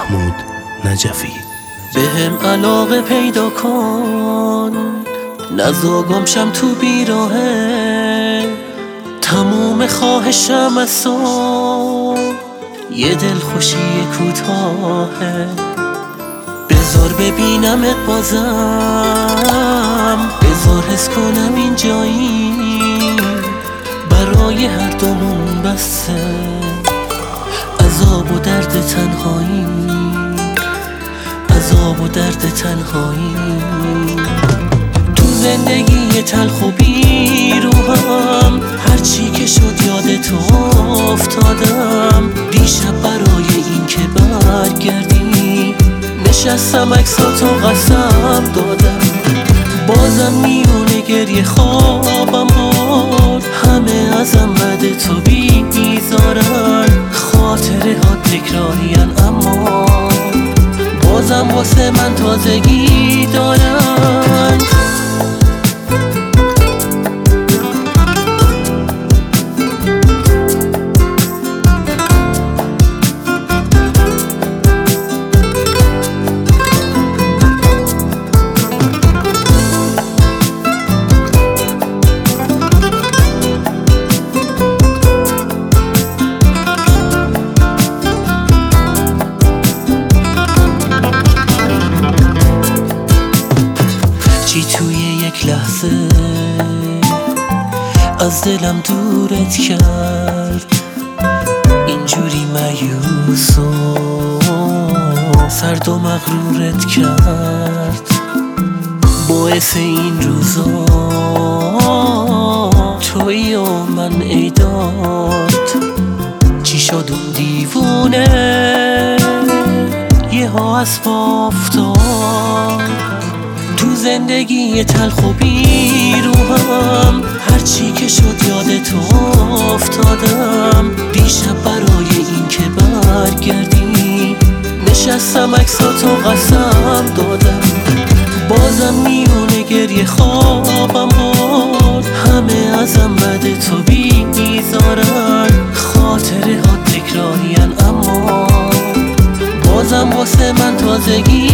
محمود نجفی. بهم علاقه پیدا کن، نزاگم شم تو بیراهه. تموم خواهشم از تو یه دل خوشی کوتاهه. بذار ببینمت بازم، بذار حس کنم اینجایی، برای هر دومون بسته عذاب و درد تنهایی، عذاب و درد تنهایی. تو زندگی تلخ و بیروهم، هرچی که شد یاد تو افتادم. دیشب برای این که برگردی نشستم عکساتو قسم دادم. بازم میونه گریه خوابم برد، همه ازم بد تو بیزارن. خاطره ها تکراریان اما بازم واسه من تازگی دارن. توی یک لحظه از دلم دورت کرد، اینجوری مایوس و سرد و مغرورت کرد. باعث این روزا تویی و من ای داد. چی شد اون دیوونه یه ها از پا افتاد. تو زندگی تلخ و بیروهم، هرچی که شد یاد تو افتادم. دیشب برای این که برگردی نشستم عکساتو قسم دادم. بازم میونه گریه خوابم برد، همه ازم بد تو بیزارن. خاطره ها تکراریان اما بازم واسه من تازگی